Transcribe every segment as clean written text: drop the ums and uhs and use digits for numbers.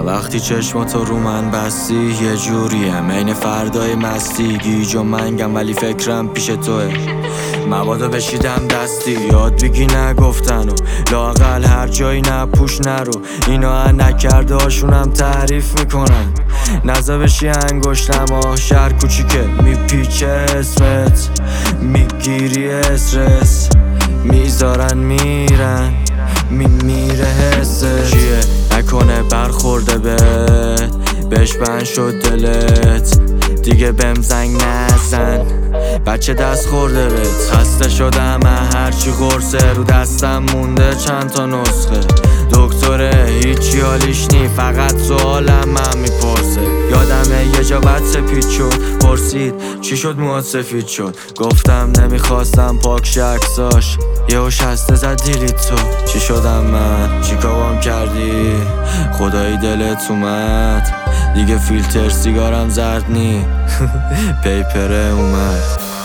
وقتی چشماتو رو من بستی یه جوریم عین فردای مستی گیج و منگم ولی فکرم پیش توه موادو بشیدم دستی یاد بگی نگفتن و لااقل هر جایی نپوش نرو اینا نکرده هاشونم تعریف میکنن نزا بشی انگشتم شهر کوچیکه میپیچه اسمت میگیری استرس میذارن میرن میره حسه چیه نکنه برخورده بهش بند شد دلت دیگه بهم زنگ نزن بچه دست خورده بهت خسته شدم هرچی قرصه رو دستم مونده چند تا نسخه دکتره هیچی حالیش نی فقط سوالم من میپرسه یادمه یه جا بد سپید شد پرسید چی شد موهات سفید شد گفتم نمیخواستم پاک شکساش یهو شسته زد دیلیت تو چی شدم من چی کارم کردی خدایی دلت اومد دیگه فیلتر سیگارم زرد نی پیپره اومد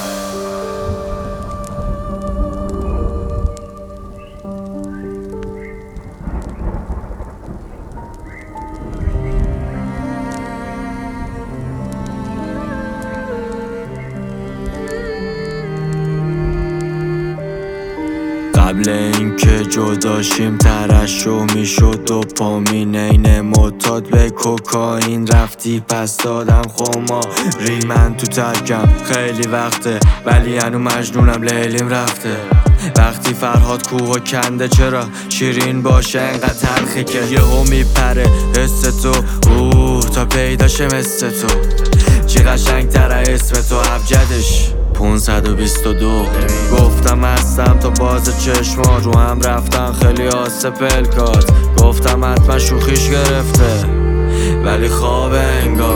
قبل اینکه جداشیم ترشو میشد دوپامین عین معتاد به کوکائین رفتی پس دادم خماری من تو ترکم خیلی وقته ولی هنو مجنونم لیلیم رفته وقتی فرهاد کوه کنده چرا شیرین باشه انقدر تلخه که یهو میپره حس تو تا پیداشه مثل تو چی قشنگ تره اسم تو ابجدش 522 گفتم هستم تا باز چشما رو هم رفتن خیلی آسه پلکات گفتم حتما شوخیش گرفته ولی خواب انگار